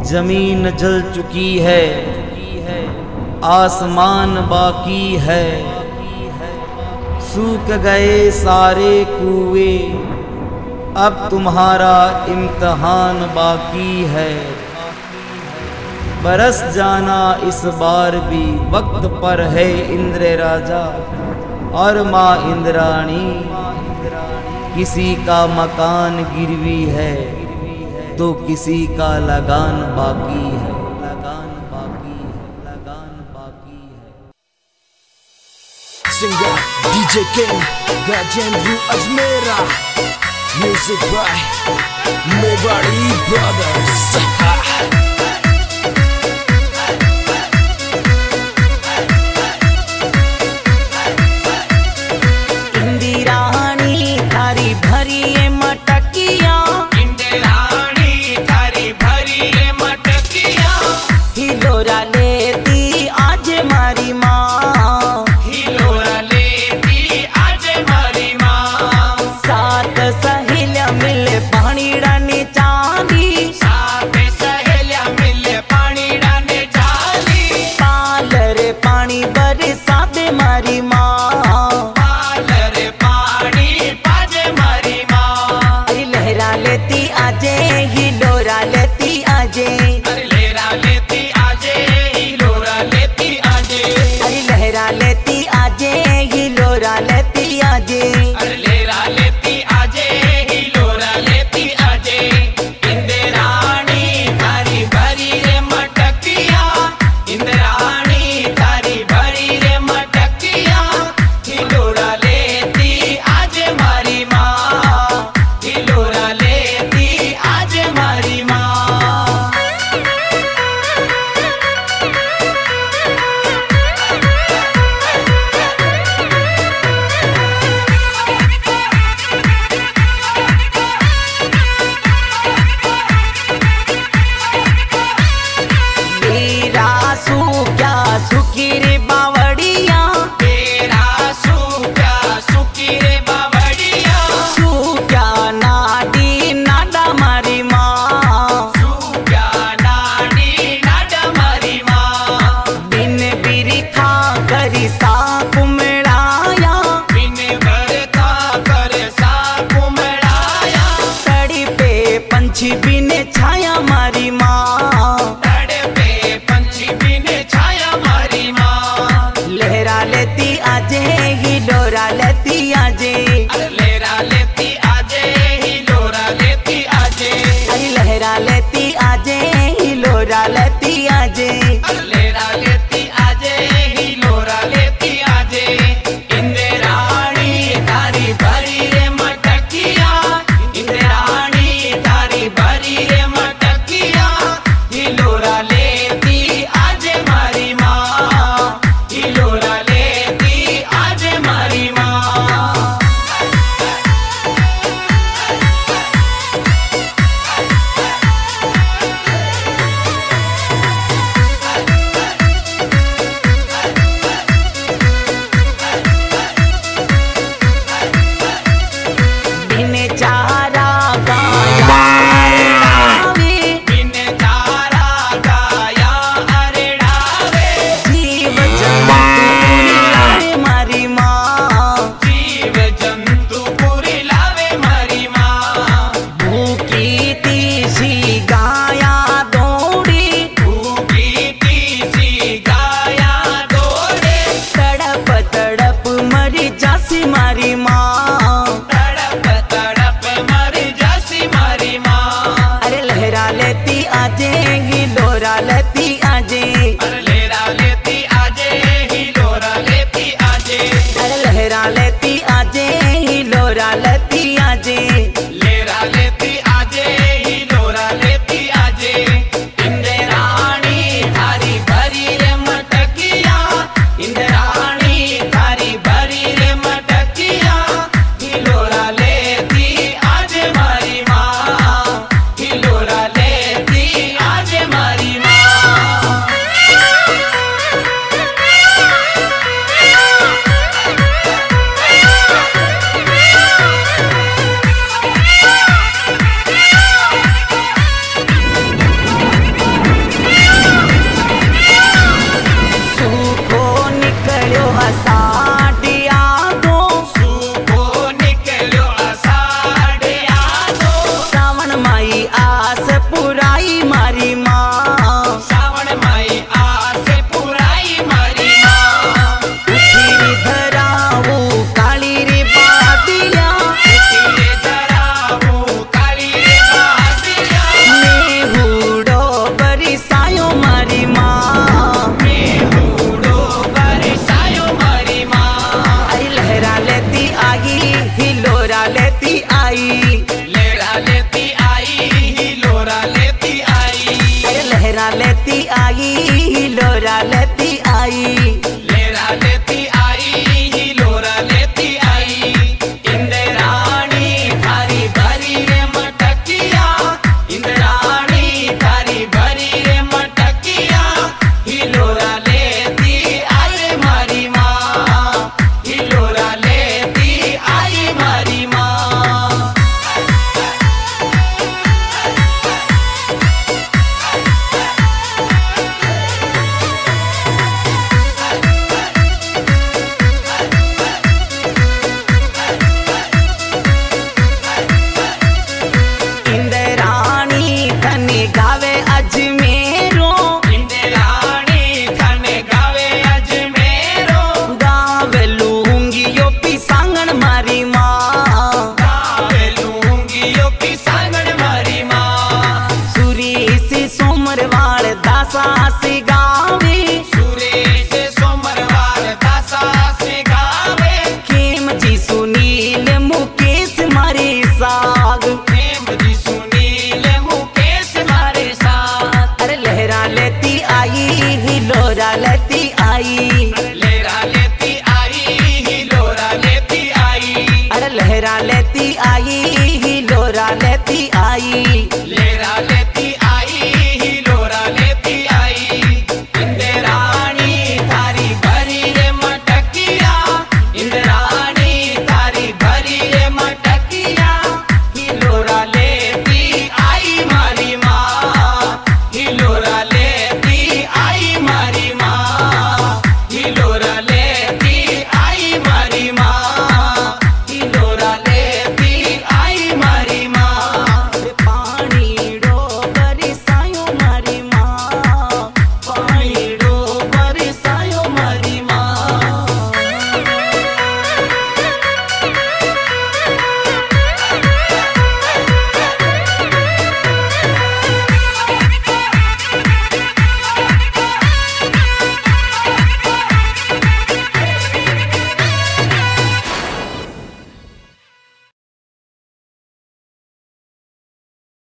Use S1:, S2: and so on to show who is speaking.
S1: जमीन जल चुकी है, आसमान बाकी है, सूख गए सारे कुएं, अब तुम्हारा इम्तिहान बाकी है। बरस जाना इस बार भी वक्त पर है इंद्र राजा और माँ इंद्राणी। किसी का मकान गिरवी है तो किसी का लगान बाकी है, लगान बाकी है, लगान बाकी है।
S2: Singer DJ King, Gajendra Ajmera, music by Mewari Brothers.
S1: पंछी बिने छाया मारी माँ,
S2: पे पंछी बिने छाया मारी माँ।
S1: लहरा लेती आजे ही डोरा लेती आजे,
S2: लहरा लेती आजे ही लोरा लेती आजे।
S1: अरे लहरा लेती आजे ही लोरा लेती आजे,
S2: लहरा लेती आजे ही लोरा लेती आजे। इंद्राणी तारी भरी रे मटकिया, इंद्राणी तारी भरी रे मटकिया। ही लोरा लेती आजे मारी माँ, ही लोरा लेती आजे मारी।
S1: असाढ़िया दो
S2: सूखो निकलो असाढ़िया दो
S1: सावन माई आस पुराई मारी माँ
S2: सावन माई आस पुराई मारी माँ
S1: उठी धराऊ काली रे बादिया
S2: उठी धराऊ काली रे बादिया
S1: नेहुड़ो बरिसायो मारी माँ
S2: मेहुड़ो बरसायो मारी माँ
S1: अरे लहरा लेती आई हिलोरा लेती आई
S2: लेरा लेती आई हिलोरा लेती आई
S1: अरे लहरा लेती आई हिलोरा लेती आई
S2: लेरा लेती आई हिलोरा लेती आई इंद्राणी थारी भरी रे मटकिया इंद्राणी थारी भरी रे मटकिया हिलोरा लेती आई मारी माँ हिलोरा लेती आई मारी माँ
S1: इंद्राणी कने गावे अजमेरो
S2: इंद्राणी खने गावे अजमेरो
S1: गावे लूंगियो पिसांगण मारी माँ
S2: गावे लूंगियो की सांगण मारी माँ
S1: सूरी से सोमरवाड़ दासा से गावे
S2: सुरेश सोमरवार दासा से गावे
S1: खेम जी सुनील मुकेश मारे साग
S2: प्रेम जी सुनील मुकेश मारे साथ
S1: अरे लहरा लेती आई हिलोरा लेती आई
S2: लेरा लेती आई हिलोरा लेती आई
S1: अरे लहरा लेती आई हिलोरा लेती आई
S2: लेरा